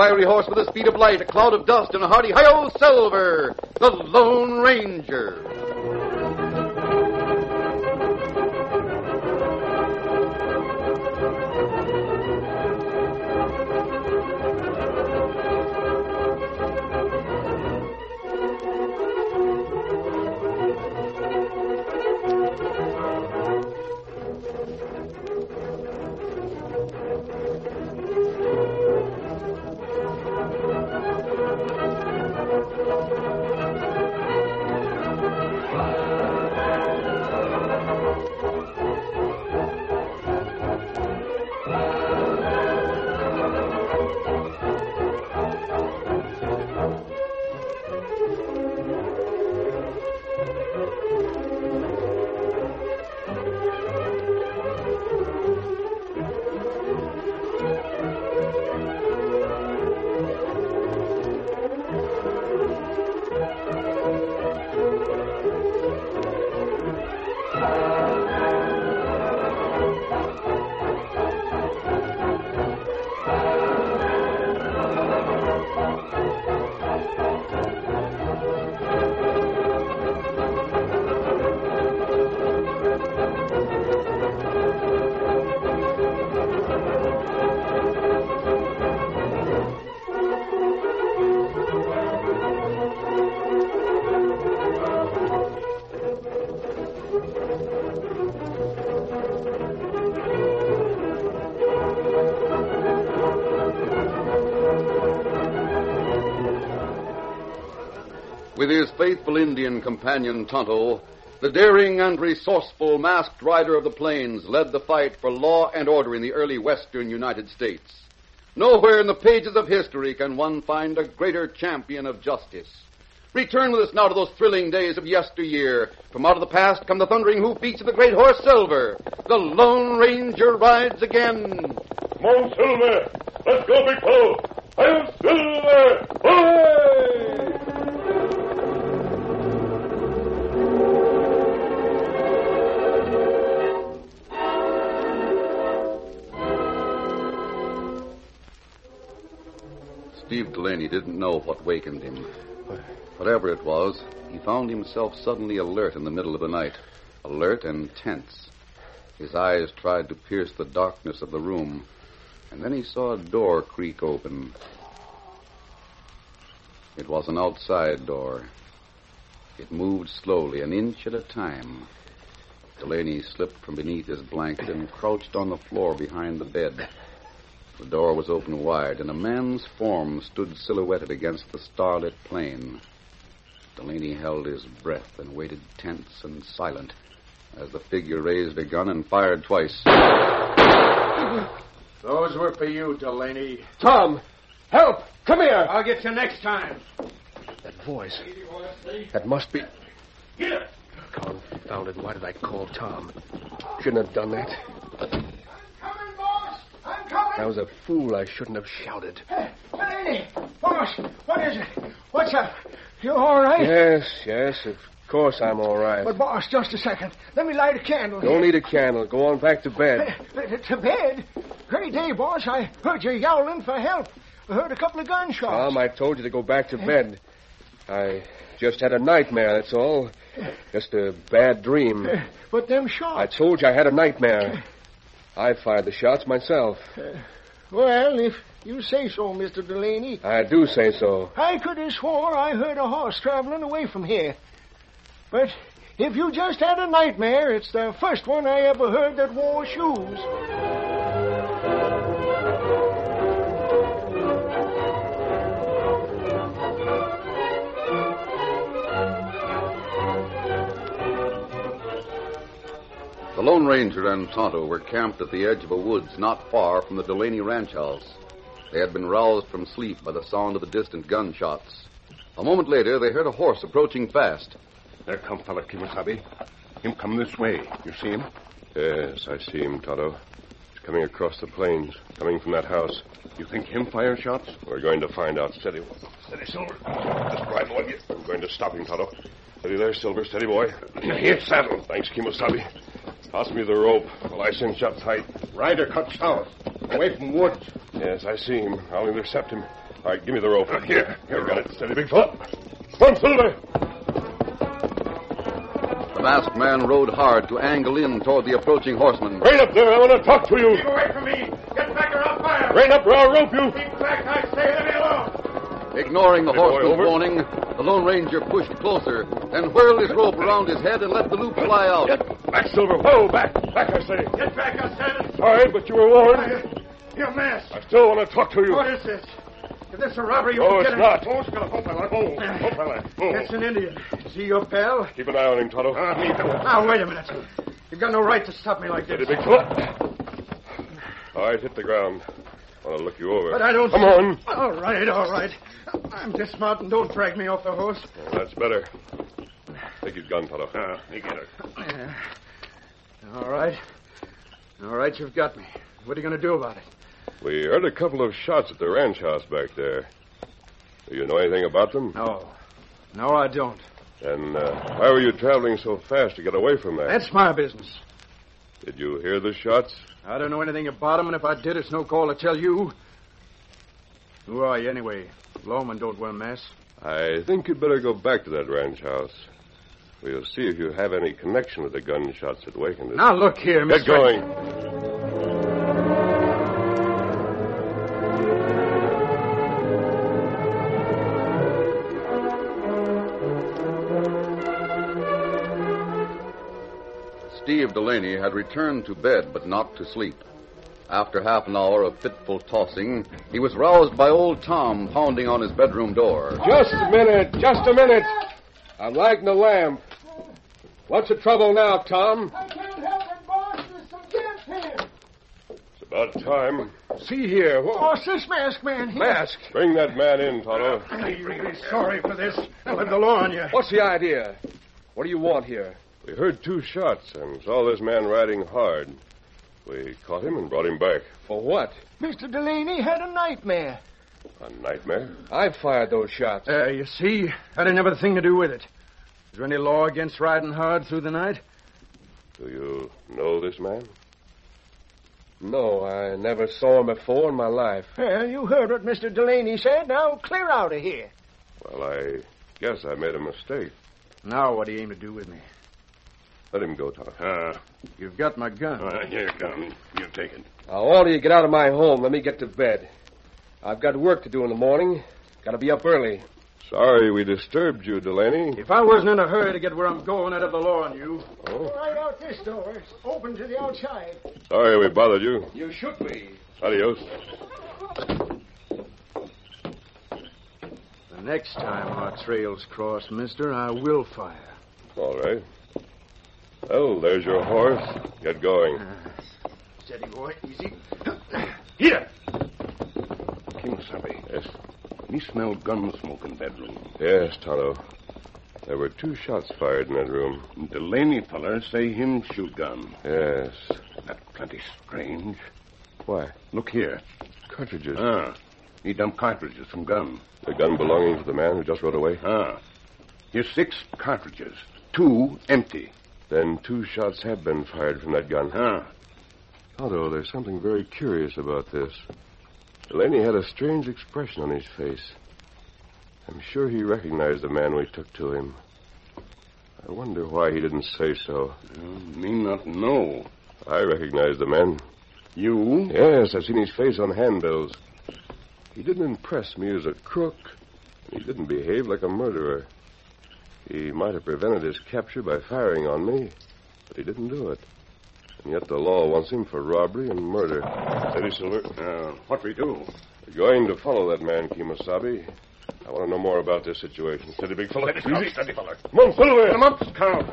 wiry horse with the speed of light, a cloud of dust, and a hearty hi-yo Silver, the Lone Ranger. With his faithful Indian companion, Tonto, the daring and resourceful masked rider of the plains led the fight for law and order in the early western United States. Nowhere in the pages of history can one find a greater champion of justice. Return with us now to those thrilling days of yesteryear. From out of the past come the thundering hoofbeats of the great horse Silver. The Lone Ranger rides again. Come on, Silver. Let's go, big fellow. I'm Silver. Hooray! Steve Delaney didn't know what wakened him. Whatever it was, he found himself suddenly alert in the middle of the night. Alert and tense. His eyes tried to pierce the darkness of the room, and then he saw a door creak open. It was an outside door. It moved slowly, an inch at a time. Delaney slipped from beneath his blanket and crouched on the floor behind the bed. The door was open wide, and a man's form stood silhouetted against the starlit plain. Delaney held his breath and waited tense and silent as the figure raised a gun and fired twice. Those were for you, Delaney. Tom! Help! Come here! I'll get you next time. That voice. That must be... Get it! Confound it, why did I call Tom? Shouldn't have done that. I was a fool. I shouldn't have shouted. Delaney! Boss, what is it? What's up? You all right? Yes, of course I'm all right. But, boss, just a second. Let me light a candle. Don't need a candle. Go on back to bed. To bed? Great day, boss. I heard you yowling for help. I heard a couple of gunshots. Tom, I told you to go back to bed. I just had a nightmare, that's all. Just a bad dream. But them shots... I told you I had a nightmare. I fired the shots myself. Well, if you say so, Mr. Delaney. I do say so. I could have swore I heard a horse traveling away from here. But if you just had a nightmare, it's the first one I ever heard that wore shoes. The Lone Ranger and Tonto were camped at the edge of a woods not far from the Delaney ranch house. They had been roused from sleep by the sound of the distant gunshots. A moment later, they heard a horse approaching fast. There come fella Kimasabi. Him come this way. You see him? Yes, I see him, Tonto. He's coming across the plains, coming from that house. You think him fire shots? We're going to find out. Steady, Silver. Just bridle on you. I'm going to stop him, Tonto. Steady there, Silver. Steady, boy. Here, saddle. Thanks, Kimasabi. Pass me the rope while I cinch up tight. Rider cut south. Away from woods. Yes, I see him. I'll intercept him. All right, give me the rope. Here, got it. Steady, big fella. Come on, Silver. The masked man rode hard to angle in toward the approaching horseman. Rein up there. I want to talk to you. Keep away from me. Get back or I'll fire. Rein up or I'll rope you. Keep back, I say. Let me alone. Ignoring the Hey, boy, horseman's over. warning, the Lone Ranger pushed closer, then whirled his rope around his head and let the loop fly out. Get back, Silver. Whoa, back. Back, I say. Get back, I said. Sorry, but you were warned. You're masked. I still want to talk to you. What is this? If this is a robbery, you Oh, won't it's get not. it. Oh, it's got a fella. Oh, fella. It's an Indian. Is he your pal? Keep an eye on him, Tonto. Now, wait a minute. You've got no right to stop me like this. Steady, big fella. All right, hit the ground. I want to look you over. But I don't... Come on. All right, all right. I'm dismounting. Don't drag me off the horse. Well, that's better. Take his gun, Tonto. You get it. All right. All right, you've got me. What are you going to do about it? We heard a couple of shots at the ranch house back there. Do you know anything about them? No. No, I don't. And why were you traveling so fast to get away from that? That's my business. Did you hear the shots? I don't know anything about them, and if I did, it's no call to tell you. Who are you, anyway? Lawmen don't wear masks. I think you'd better go back to that ranch house. We'll see if you have any connection with the gunshots that wakened us. Now, look here, Mr. Get going. Steve Delaney had returned to bed, but not to sleep. After half an hour of fitful tossing, he was roused by old Tom pounding on his bedroom door. Just a minute. Just a minute. I'm lighting the lamp. What's the trouble now, Tom? I can't help it, boss. There's some gas here. It's about time. See here. Boss, this masked man here. Mask. Bring that man in, Tonto. I'm really sorry for this. I'll have the law on you. What's the idea? What do you want here? We heard 2 shots and saw this man riding hard. We caught him and brought him back. For what? Mr. Delaney had a nightmare. A nightmare? I fired those shots. You see, I didn't have a thing to do with it. Is there any law against riding hard through the night? Do you know this man? No, I never saw him before in my life. Well, you heard what Mr. Delaney said. Now clear out of here. Well, I guess I made a mistake. Now, what do you aim to do with me? Let him go, Tonto. You've got my gun. Here it comes. You take it. Now, all of you get out of my home. Let me get to bed. I've got work to do in the morning. Got to be up early. Sorry we disturbed you, Delaney. If I wasn't in a hurry to get where I'm going, I'd have the law on you. Right out this door. It's open to the outside. Sorry we bothered you. You should be. Adios. The next time our trails cross, mister, I will fire. All right. Well, there's your horse. Get going. Steady, boy. Easy. Here. Kimasabi. Yes. Me smell gun smoke in bedroom. Yes, Tonto. There were 2 shots fired in that room. Delaney feller say him shoot gun. Yes. That plenty strange. Why? Look here. Cartridges. He dumped cartridges from gun. The gun belonging to the man who just rode away? Here's 6 cartridges. 2 empty. Then 2 shots have been fired from that gun. Tonto, there's something very curious about this. Delaney had a strange expression on his face. I'm sure he recognized the man we took to him. I wonder why he didn't say so. Me not know. I recognize the man. You? Yes, I've seen his face on handbills. He didn't impress me as a crook. He didn't behave like a murderer. He might have prevented his capture by firing on me, but he didn't do it. And yet the law wants him for robbery and murder. Steady, Silver. What we do? We're going to follow that man, Kimasabi. I want to know more about this situation. Steady, big fella. Easy. Steady, fella. Come on, Silver. Come up, Count.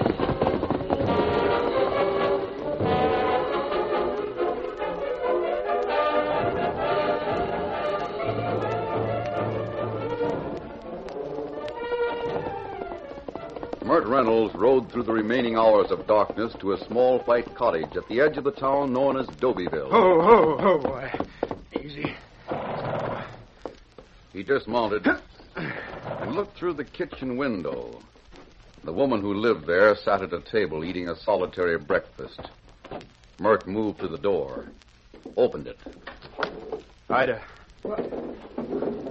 Mert Reynolds rode through the remaining hours of darkness to a small white cottage at the edge of the town known as Dobyville. Ho, boy. Easy. He dismounted and looked through the kitchen window. The woman who lived there sat at a table eating a solitary breakfast. Mert moved to the door, opened it. Ida.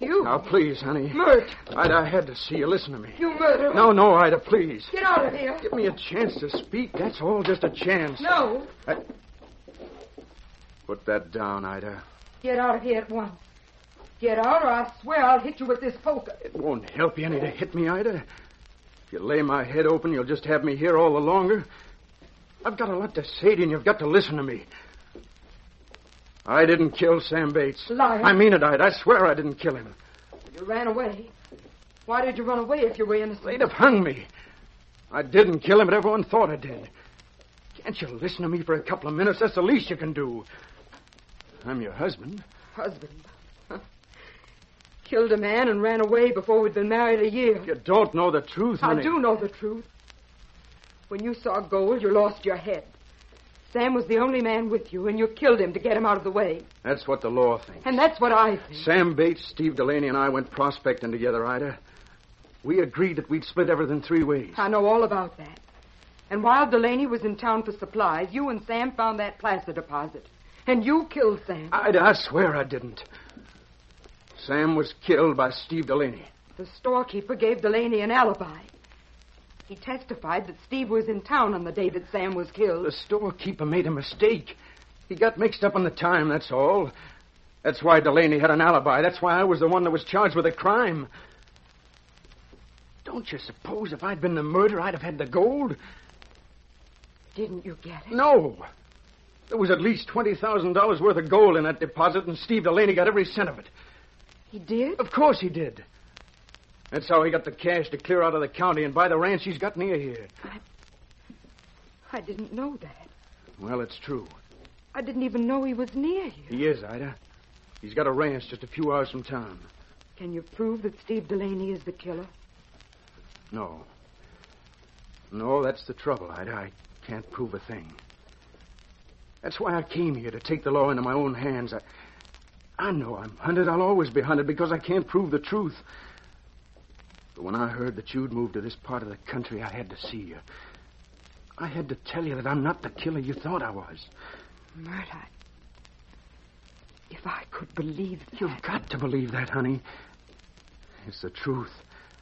You? Now, please, honey. Mert! Ida, I had to see you. Listen to me. You murderer! No, Ida, please. Get out of here! Give me a chance to speak. That's all, just a chance. No! Put that down, Ida. Get out of here at once. Get out, or I swear I'll hit you with this poker. It won't help you any to hit me, Ida. If you lay my head open, you'll just have me here all the longer. I've got a lot to say to you, and you've got to listen to me. I didn't kill Sam Bates. Liar. I mean it, Ida. I swear I didn't kill him. You ran away. Why did you run away if you were innocent? They'd have hung me. I didn't kill him, but everyone thought I did. Can't you listen to me for a couple of minutes? That's the least you can do. I'm your husband. Husband? Huh. Killed a man and ran away before we'd been married a year. You don't know the truth, honey. I do know the truth. When you saw gold, you lost your head. Sam was the only man with you, and you killed him to get him out of the way. That's what the law thinks. And that's what I think. Sam Bates, Steve Delaney, and I went prospecting together, Ida. We agreed that we'd split everything 3 ways. I know all about that. And while Delaney was in town for supplies, you and Sam found that placer deposit. And you killed Sam. Ida, I swear I didn't. Sam was killed by Steve Delaney. The storekeeper gave Delaney an alibi. He testified that Steve was in town on the day that Sam was killed. The storekeeper made a mistake. He got mixed up on the time, that's all. That's why Delaney had an alibi. That's why I was the one that was charged with a crime. Don't you suppose if I'd been the murderer, I'd have had the gold? Didn't you get it? No. There was at least $20,000 worth of gold in that deposit, and Steve Delaney got every cent of it. He did? Of course he did. That's how he got the cash to clear out of the county and buy the ranch he's got near here. I didn't know that. Well, it's true. I didn't even know he was near here. He is, Ida. He's got a ranch just a few hours from town. Can you prove that Steve Delaney is the killer? No. No, that's the trouble, Ida. I can't prove a thing. That's why I came here, to take the law into my own hands. I know I'm hunted. I'll always be hunted because I can't prove the truth. But when I heard that you'd moved to this part of the country, I had to see you. I had to tell you that I'm not the killer you thought I was. Mert, if I could believe that... You've got to believe that, honey. It's the truth.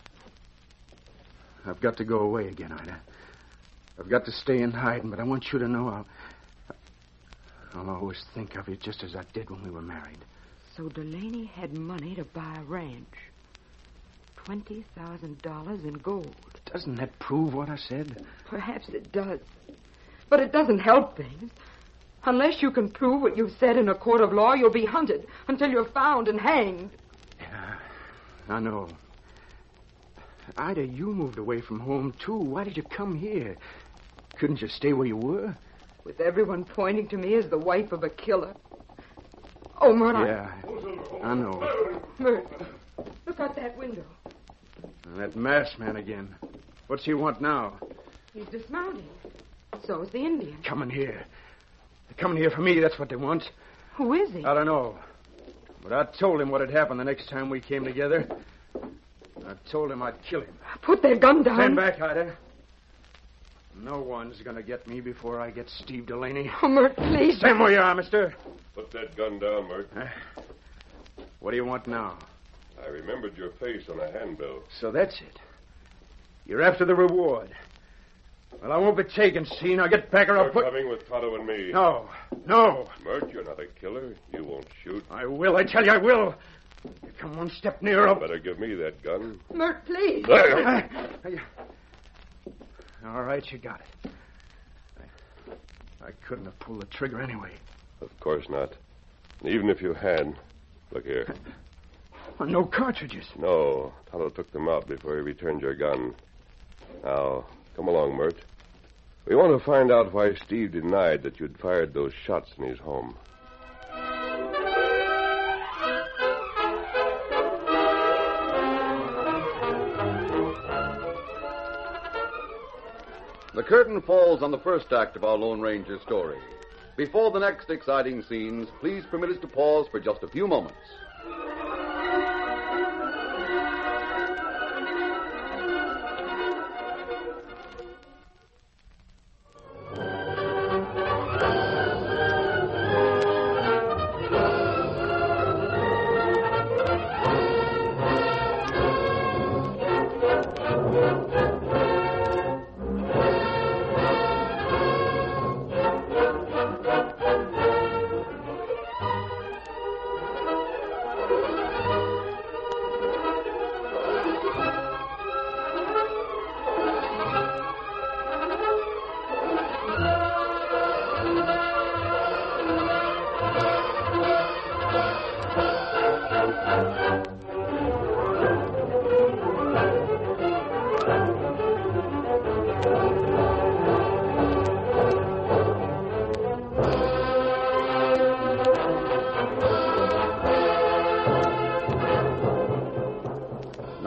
I've got to go away again, Ida. I've got to stay in hiding, but I want you to know I'll always think of you just as I did when we were married. So Delaney had money to buy a ranch. $20,000 in gold. Doesn't that prove what I said? Perhaps it does. But it doesn't help things. Unless you can prove what you've said in a court of law, you'll be hunted until you're found and hanged. Yeah, I know. Ida, you moved away from home, too. Why did you come here? Couldn't you stay where you were? With everyone pointing to me as the wife of a killer. Oh, Mert, Yeah, I know. Mert, look out that window. That masked man again. What's he want now? He's dismounting. So's the Indian. Coming here. They're coming here for me, that's what they want. Who is he? I don't know. But I told him what had happened the next time we came together. I told him I'd kill him. Put that gun down. Stand back, Ida. No one's going to get me before I get Steve Delaney. Oh, Mert, please. Stand where you are, mister. Put that gun down, Mert. What do you want now? I remembered your face on a handbill. So that's it. You're after the reward. Well, I won't be taken, see? Now get back or I'll You're put... coming with Tonto and me. No. Mert, you're not a killer. You won't shoot. I will. I tell you I will. You come one step nearer. I'll... Better give me that gun. Mert, please. All right, you got it. I couldn't have pulled the trigger anyway. Of course not. Even if you had. Look here. No cartridges. No. Tonto took them out before he returned your gun. Now, come along, Mert. We want to find out why Steve denied that you'd fired those shots in his home. The curtain falls on the first act of our Lone Ranger story. Before the next exciting scenes, please permit us to pause for just a few moments.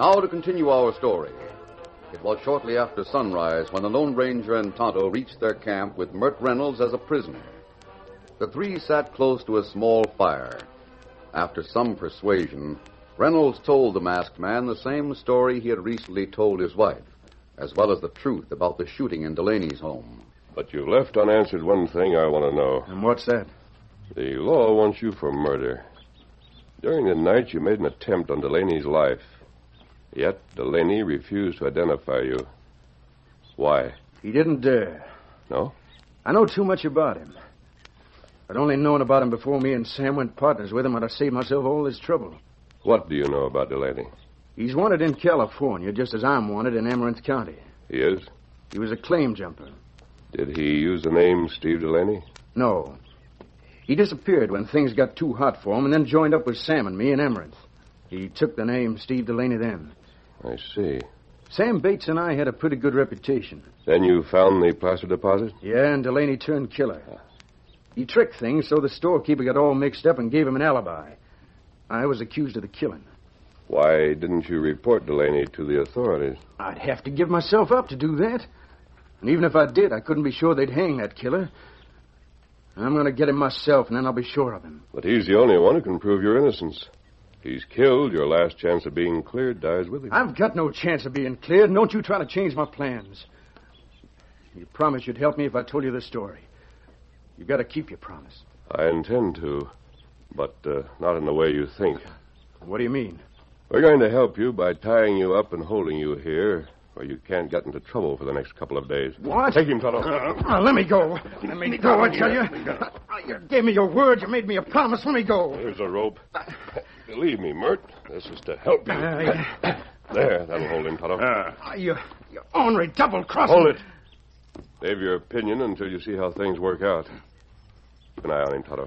Now to continue our story. It was shortly after sunrise when the Lone Ranger and Tonto reached their camp with Mert Reynolds as a prisoner. The three sat close to a small fire. After some persuasion, Reynolds told the masked man the same story he had recently told his wife, as well as the truth about the shooting in Delaney's home. But you left unanswered one thing I want to know. And what's that? The law wants you for murder. During the night, you made an attempt on Delaney's life. Yet Delaney refused to identify you. Why? He didn't dare. No? I know too much about him. I'd only known about him before me and Sam went partners with him, I'd have saved myself all this trouble. What do you know about Delaney? He's wanted in California, just as I'm wanted in Amaranth County. He is? He was a claim jumper. Did he use the name Steve Delaney? No. He disappeared when things got too hot for him and then joined up with Sam and me in Amaranth. He took the name Steve Delaney then. I see. Sam Bates and I had a pretty good reputation. Then you found the placer deposit? Yeah, and Delaney turned killer. He tricked things so the storekeeper got all mixed up and gave him an alibi. I was accused of the killing. Why didn't you report Delaney to the authorities? I'd have to give myself up to do that. And even if I did, I couldn't be sure they'd hang that killer. I'm going to get him myself, and then I'll be sure of him. But he's the only one who can prove your innocence. If he's killed, your last chance of being cleared dies with him. I've got no chance of being cleared, and don't you try to change my plans. You promised you'd help me if I told you the story. You've got to keep your promise. I intend to, but not in the way you think. What do you mean? We're going to help you by tying you up and holding you here where you can't get into trouble for the next couple of days. What? Take him, Tonto. Let me go. Let me go, I tell you. You gave me your word. You made me a promise. Let me go. Here's a rope. Believe me, Mert, this is to help you. There, that'll hold him, Tonto. You ornery double-crossing. Hold it. Save your opinion until you see how things work out. Keep an eye on him, Tonto.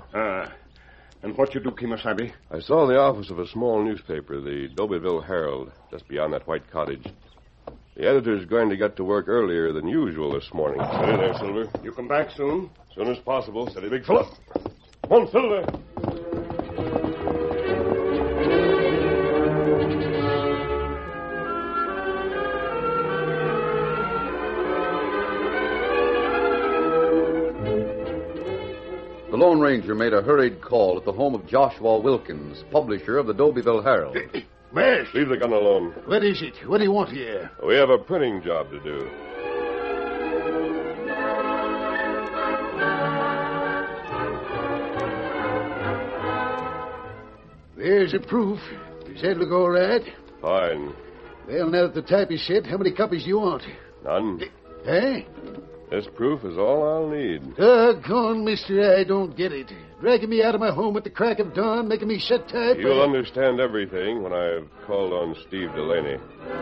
And what you do, Kimasabi? I saw the office of a small newspaper, the Dobeyville Herald, just beyond that white cottage. The editor's going to get to work earlier than usual this morning. Steady there, Silver. You come back soon? As soon as possible. Steady, big fella. Come on, Silver. The Lone Ranger made a hurried call at the home of Joshua Wilkins, publisher of the Dobeyville Herald. Mash! Leave the gun alone. What is it? What do you want here? We have a printing job to do. There's the proof. Does that look all right? Fine. Well, now that the type is set, how many copies do you want? None. Eh? This proof is all I'll need. Doggone, mister, I don't get it. Dragging me out of my home at the crack of dawn, making me set type. You'll understand everything when I've called on Steve Delaney.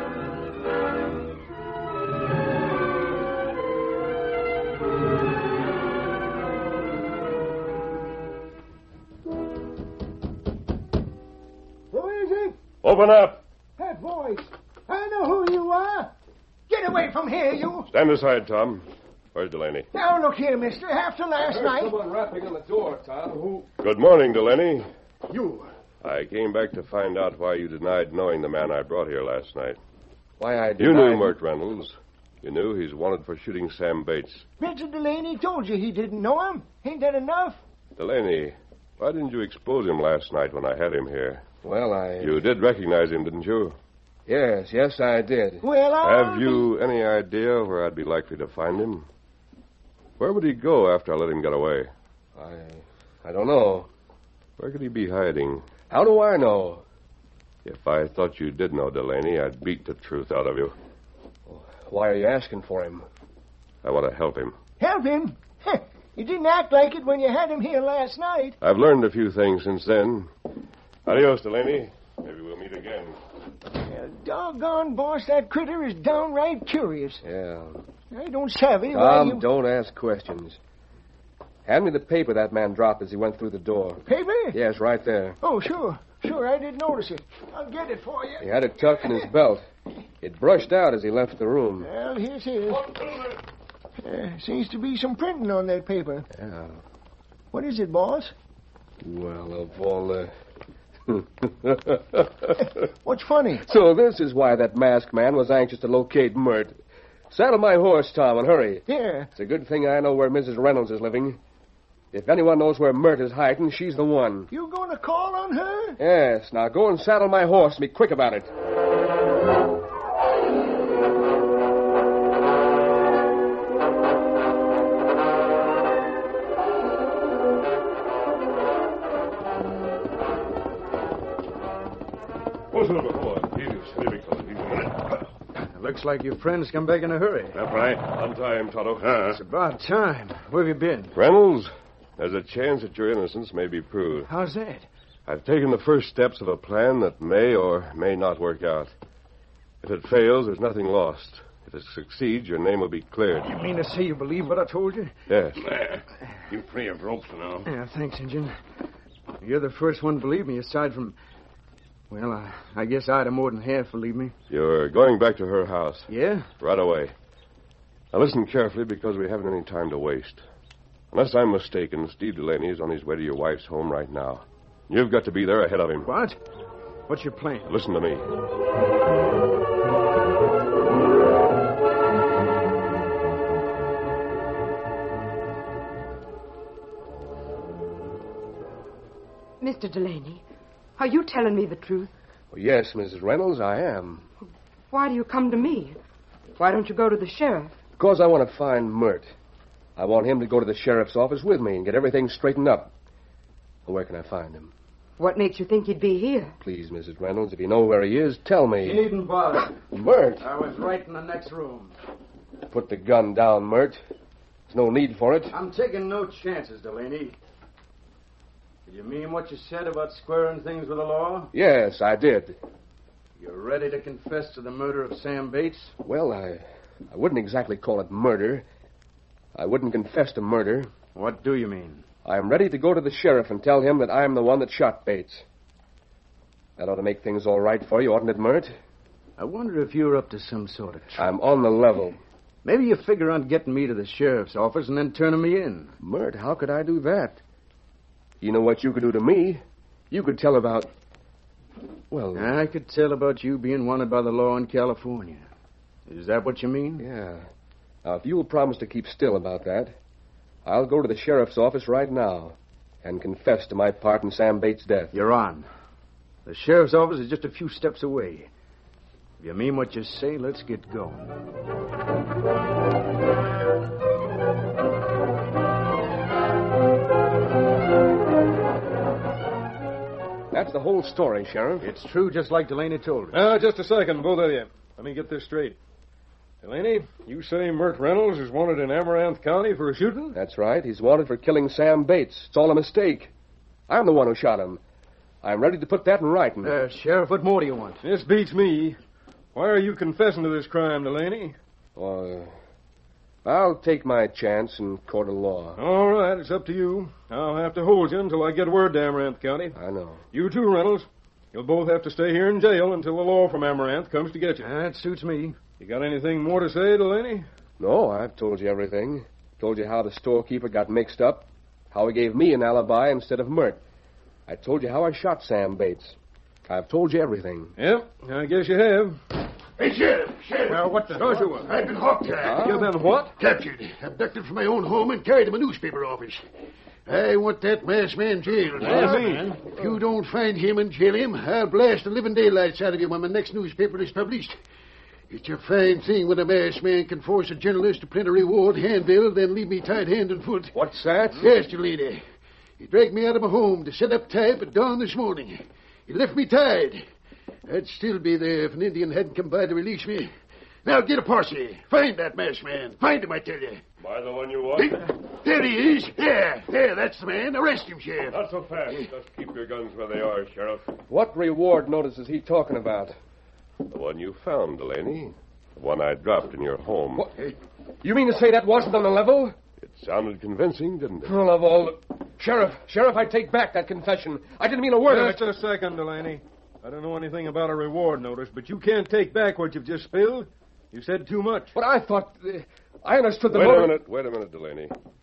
Who is it? Open up. That voice. I know who you are. Get away from here, you. Stand aside, Tom. Where's Delaney? Now, look here, mister. After last night... Someone rapping on the door, Tom. Who? Good morning, Delaney. You. I came back to find out why you denied knowing the man I brought here last night. Why, I You denied... knew Mert Reynolds. You knew he's wanted for shooting Sam Bates. Mr. Delaney told you he didn't know him. Ain't that enough? Delaney, why didn't you expose him last night when I had him here? Well, I... You did recognize him, didn't you? Yes, I did. Well, Have you any idea where I'd be likely to find him? Where would he go after I let him get away? I don't know. Where could he be hiding? How do I know? If I thought you did know Delaney, I'd beat the truth out of you. Why are you asking for him? I want to help him. Help him? You didn't act like it when you had him here last night. I've learned a few things since then. Adios, Delaney. Maybe we'll meet again. Doggone, boss, that critter is downright curious. Yeah. I don't savvy why Tom, you... don't ask questions. Hand me the paper that man dropped as he went through the door. Paper? Yes, right there. Oh, sure. Sure, I didn't notice it. I'll get it for you. He had it tucked in his belt. It brushed out as he left the room. Well, here's his. Seems to be some printing on that paper. Yeah. What is it, boss? Well, of all What's funny? So this is why that masked man was anxious to locate Mert. Saddle my horse, Tom, and hurry. Yeah. It's a good thing I know where Mrs. Reynolds is living. If anyone knows where Mert is hiding, she's the one. You going to call on her? Yes. Now go and saddle my horse and be quick about it. Looks like your friend's come back in a hurry. That's right. On time, Tonto. It's about time. Where have you been? Reynolds, there's a chance that your innocence may be proved. How's that? I've taken the first steps of a plan that may or may not work out. If it fails, there's nothing lost. If it succeeds, your name will be cleared. You mean to say you believe what I told you? Yes. You free of ropes now. Yeah, thanks, Injun. You're the first one to believe me, aside from... Well, I guess I'd have more than half believe me. You're going back to her house. Yeah? Right away. Now listen carefully, because we haven't any time to waste. Unless I'm mistaken, Steve Delaney is on his way to your wife's home right now. You've got to be there ahead of him. What? What's your plan? Listen to me. Mr. Delaney, are you telling me the truth? Well, yes, Mrs. Reynolds, I am. Why do you come to me? Why don't you go to the sheriff? Because I want to find Mert. I want him to go to the sheriff's office with me and get everything straightened up. Well, where can I find him? What makes you think he'd be here? Please, Mrs. Reynolds, if you know where he is, tell me. You needn't bother. Mert! I was right in the next room. Put the gun down, Mert. There's no need for it. I'm taking no chances, Delaney. Did you mean what you said about squaring things with the law? Yes, I did. You're ready to confess to the murder of Sam Bates? Well, I wouldn't exactly call it murder. I wouldn't confess to murder. What do you mean? I'm ready to go to the sheriff and tell him that I'm the one that shot Bates. That ought to make things all right for you, oughtn't it, Mert? I wonder if you're up to some sort of trouble. I'm on the level. Maybe you figure on getting me to the sheriff's office and then turning me in. Mert, how could I do that? You know what you could do to me? You could tell about... Well... I could tell about you being wanted by the law in California. Is that what you mean? Yeah. Now, if you'll promise to keep still about that, I'll go to the sheriff's office right now and confess to my part in Sam Bates' death. You're on. The sheriff's office is just a few steps away. If you mean what you say, let's get going. That's the whole story, Sheriff. It's true, just like Delaney told us. Just a second, both of you. Let me get this straight. Delaney, you say Mert Reynolds is wanted in Amaranth County for a shooting? That's right. He's wanted for killing Sam Bates. It's all a mistake. I'm the one who shot him. I'm ready to put that in writing. Sheriff, what more do you want? This beats me. Why are you confessing to this crime, Delaney? I'll take my chance in court of law. All right, it's up to you. I'll have to hold you until I get word to Amaranth County. I know. You too, Reynolds. You'll both have to stay here in jail until the law from Amaranth comes to get you. That suits me. You got anything more to say, Delaney? No, I've told you everything. Told you how the storekeeper got mixed up, how he gave me an alibi instead of Mert. I told you how I shot Sam Bates. I've told you everything. Yep, I guess you have. Hey, Sheriff! Well, what the... I've been hogtied. You've been what? Captured, abducted from my own home, and carried to my newspaper office. I want that masked man jailed. What do you mean? If you don't find him and jail him, I'll blast the living daylights out of you when my next newspaper is published. It's a fine thing when a masked man can force a journalist to print a reward handbill, then leave me tied hand and foot. What's that? Yes, your lady. He dragged me out of my home to set up type at dawn this morning. He left me tied. I'd still be there if an Indian hadn't come by to release me. Now get a posse. Find that masked man. Find him, I tell you. Am I the one you want? There he is. There, that's the man. Arrest him, Sheriff. Not so fast. Just keep your guns where they are, Sheriff. What reward notice is he talking about? The one you found, Delaney. The one I dropped in your home. What? You mean to say that wasn't on the level? It sounded convincing, didn't it? Full of all... Sheriff, I take back that confession. I didn't mean a word of it. Just a second, Delaney. I don't know anything about a reward notice, but you can't take back what you've just spilled. You said too much. But I thought... I understood the Wait motive... a minute, Delaney.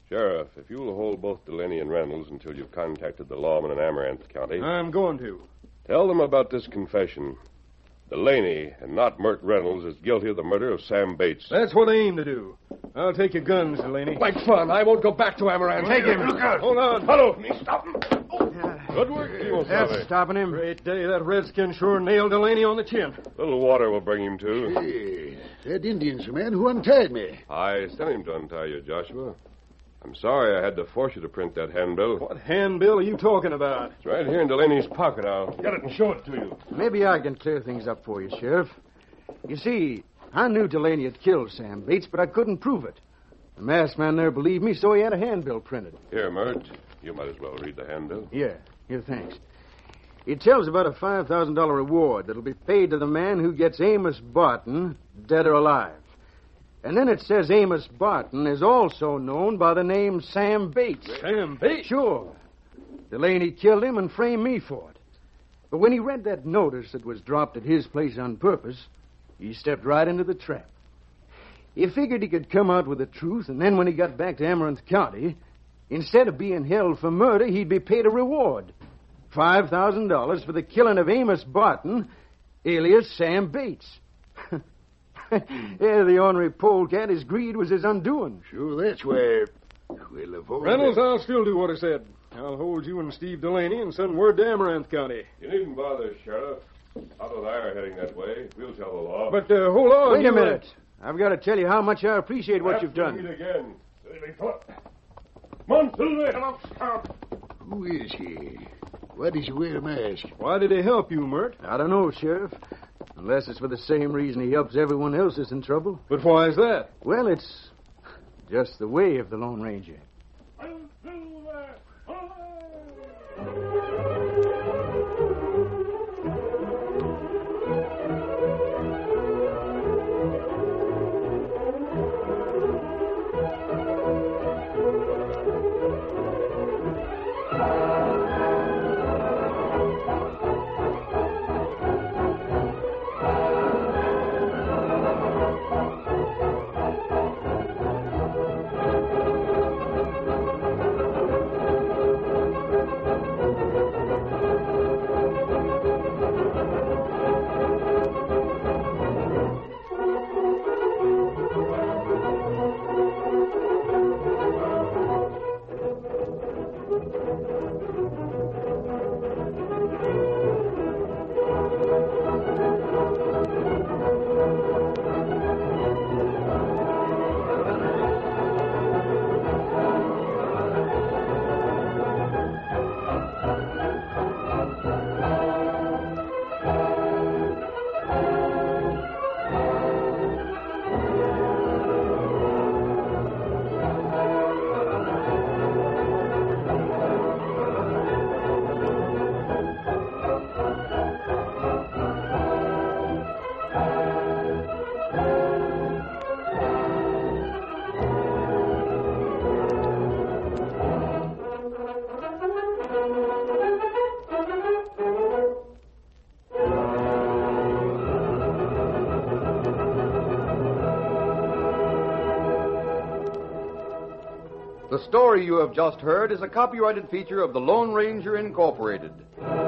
Sheriff, if you'll hold both Delaney and Reynolds until you've contacted the lawmen in Amaranth County. I'm going to. Tell them about this confession. Delaney, and not Mert Reynolds, is guilty of the murder of Sam Bates. That's what I aim to do. I'll take your guns, Delaney. Like fun. I won't go back to Amaranth. Take him. Look out. Hold on. Follow me. Stop him. Good work, That's Kimosabe. stopping him. Great day. That redskin sure nailed Delaney on the chin. A little water will bring him to. Hey, that Indian's the man who untied me. I sent him to untie you, Joshua. I'm sorry I had to force you to print that handbill. What handbill are you talking about? It's right here in Delaney's pocket. I'll get it and show it to you. Maybe I can clear things up for you, Sheriff. You see, I knew Delaney had killed Sam Bates, but I couldn't prove it. The masked man there believed me, so he had a handbill printed. Here, Mert. You might as well read the handbill. Yeah, here, thanks. It tells about a $5,000 reward that'll be paid to the man who gets Amos Barton, dead or alive. And then it says Amos Barton is also known by the name Sam Bates. Sam Bates? Sure. Delaney killed him and framed me for it. But when he read that notice that was dropped at his place on purpose, he stepped right into the trap. He figured he could come out with the truth, and then when he got back to Amaranth County, instead of being held for murder, he'd be paid a reward. $5,000 for the killing of Amos Barton, alias Sam Bates. Yeah, the ornery polecat, his greed was his undoing. Sure, that's where... Well, of all Reynolds, the- I'll still do what I said. I'll hold you and Steve Delaney and send word to Amaranth County. You needn't bother, Sheriff. Otto and I are heading that way. We'll tell the law. But hold on. Wait a minute. I've got to tell you how much I appreciate what you've After we done. meet again. Steady, foot. Come on, Silver. Come on, stop. Who is he? Why does he wear a mask? Why did he help you, Mert? I don't know, Sheriff. Unless it's for the same reason he helps everyone else that's in trouble. But why is that? Well, it's just the way of the Lone Ranger. The story you have just heard is a copyrighted feature of the Lone Ranger Incorporated.